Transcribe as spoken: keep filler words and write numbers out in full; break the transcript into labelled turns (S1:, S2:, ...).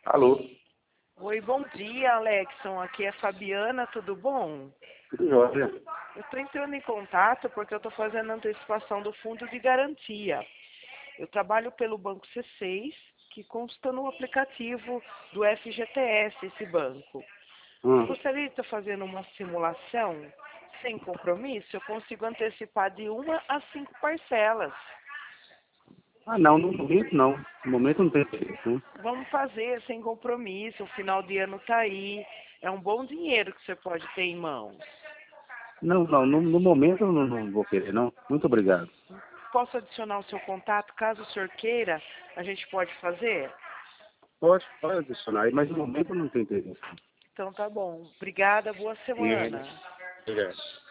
S1: Alô?
S2: Oi, bom dia, Alexson. Aqui é Fabiana, tudo bom?
S1: Tudo jóia.
S2: Eu estou entrando em contato porque eu estou fazendo antecipação do fundo de garantia. Eu trabalho pelo Banco C seis, que consta no aplicativo do F G T S, esse banco.
S1: Hum.
S2: Eu gostaria de estar fazendo uma simulação sem compromisso. Eu consigo antecipar de uma a cinco parcelas.
S1: Ah, não, no momento não. No momento não tem interesse, né?
S2: Vamos fazer sem compromisso. O final de ano está aí. É um bom dinheiro que você pode ter em mãos.
S1: Não, não, no, no momento eu não, não vou querer, não. Muito obrigado.
S2: Posso adicionar o seu contato? Caso o senhor queira, a gente pode fazer?
S1: Pode, pode adicionar aí, mas no momento não tem interesse.
S2: Então tá bom. Obrigada, boa semana.
S1: Obrigado.